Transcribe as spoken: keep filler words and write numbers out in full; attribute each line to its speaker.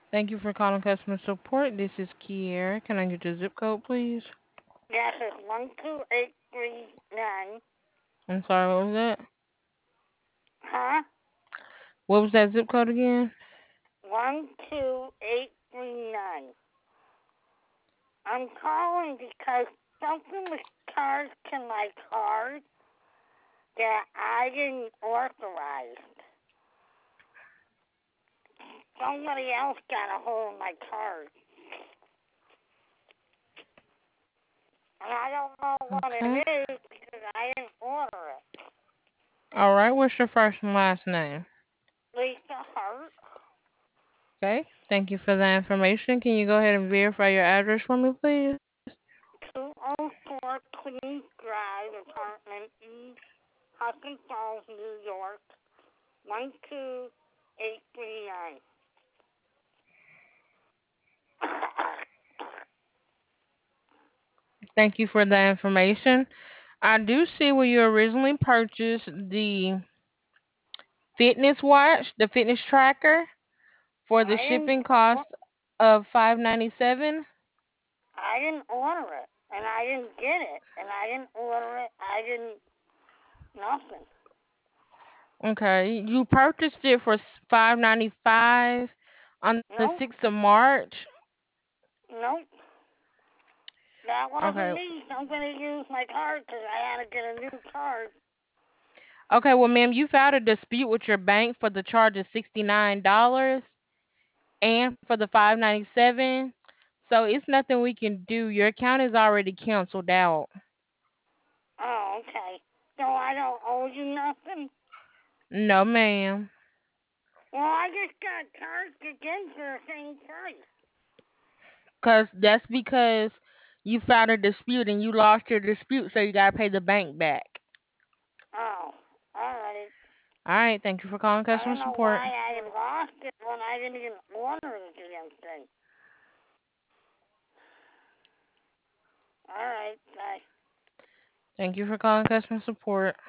Speaker 1: Thank you for calling customer support. This is Kiera. Can I get your zip code, please?
Speaker 2: Yes, it's one two eight three nine.
Speaker 1: I'm sorry, what was that?
Speaker 2: Huh?
Speaker 1: What was that zip code again?
Speaker 2: One two eight three nine. I'm calling because something was charged to my card that I didn't authorize. Somebody else got a hold of my card. And I don't know what
Speaker 1: Okay.
Speaker 2: it is because I didn't order it.
Speaker 1: All right. What's your first and last name?
Speaker 2: Lisa Hart,
Speaker 1: Okay. Thank you for that information. Can you go ahead and verify your address for me, please?
Speaker 2: two oh four Queens Drive, apartment E, Hudson Falls, New York, one two eight three nine.
Speaker 1: Thank you for that information. I do see where you originally purchased the fitness watch, the fitness tracker, for the
Speaker 2: I didn't.
Speaker 1: shipping cost of five ninety seven.
Speaker 2: I didn't order it, and I didn't get it, and I didn't order it. I didn't nothing.
Speaker 1: Okay, you purchased it for five ninety five on the
Speaker 2: Nope,
Speaker 1: sixth of March.
Speaker 2: nope. That wasn't
Speaker 1: Okay.
Speaker 2: me. Somebody used my card because I had to get a new card.
Speaker 1: Okay, well, ma'am, you filed a dispute with your bank for the charge of sixty nine dollars and for the five ninety seven. So it's nothing we can do. Your account is already canceled out.
Speaker 2: Oh, okay. So I don't owe you nothing.
Speaker 1: No, ma'am.
Speaker 2: Well, I just got charged again for the same price.
Speaker 1: Cause that's because you filed a dispute and you lost your dispute, so you gotta pay the bank back.
Speaker 2: Oh, all right.
Speaker 1: All right, thank you for calling
Speaker 2: I
Speaker 1: customer
Speaker 2: don't know
Speaker 1: support.
Speaker 2: why I lost it when I didn't even order the damn thing. All right, bye.
Speaker 1: Thank you for calling customer support.